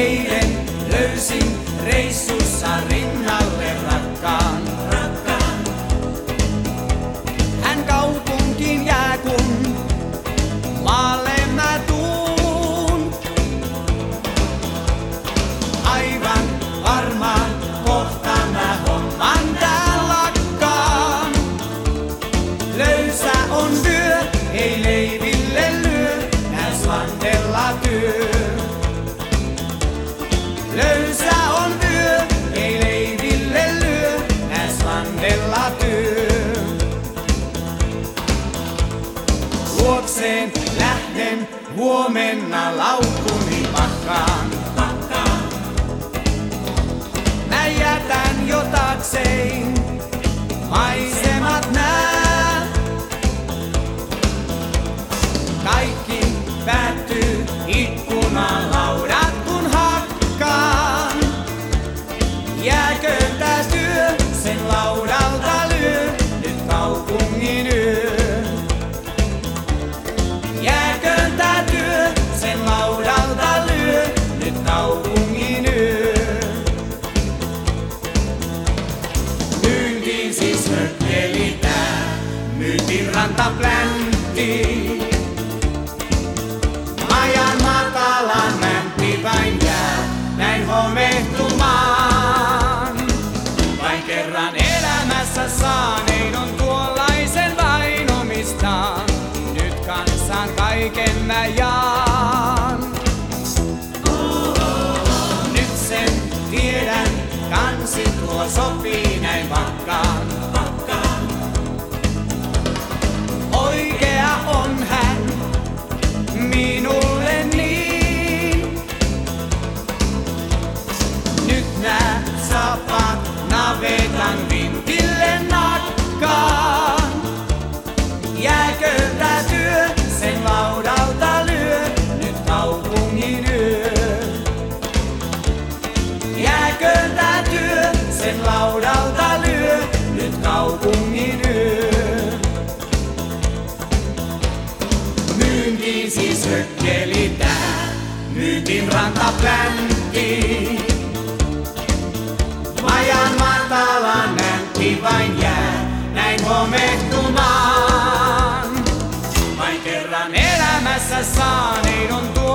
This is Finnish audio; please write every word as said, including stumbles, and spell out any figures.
Eilen löysin reissussa rinnalle rakkaan. Hän kaupunkiin jää, kun maalle mä tuun. Aivan varmaan kohta mä homman tää lakkaan. Löysä on vyö, ei leiville lyö, nää slandella työ. Löysä on vyö, ei leiville lyö, nää slandella työ. Luokseen lähden, huomenna laukkuni pakkaan. Mä jätän jo taakseen, maisemat nää. Kaikki päättyy ikkunan laudat kun hakkaan. Jääköön tää työ, sen laudalta lyö, nyt kaupungin yö. Jääköön tää työ, sen laudalta lyö, nyt kaupungin yö. Myyntiin siis hökkeli tää, myytin rantapläntti. Majan matalan mämpi vain jää, näin homehtumaan. Vain kerran elämässä saanein on tuollaisen vain omistaan. Nyt kansan kaiken mä jaan. Nyt sen tiedän, kansi tuo sopii näin vakkaan. Oikea on hän minulle niin. Nyt nää saappaat navetan vintille nakkaan. Jääköön tää työ, sen laudalta lyö, nyt kaupungin yö. Jääköön tää työ, sen laudalta lyö, nyt kaupungin yö. Myyntiin siis hökkeli tää, myytin rantapläntti. Majan matalan nämpi vain jää, näin homehtumaan. Vain kerran elämässä saanein on tuo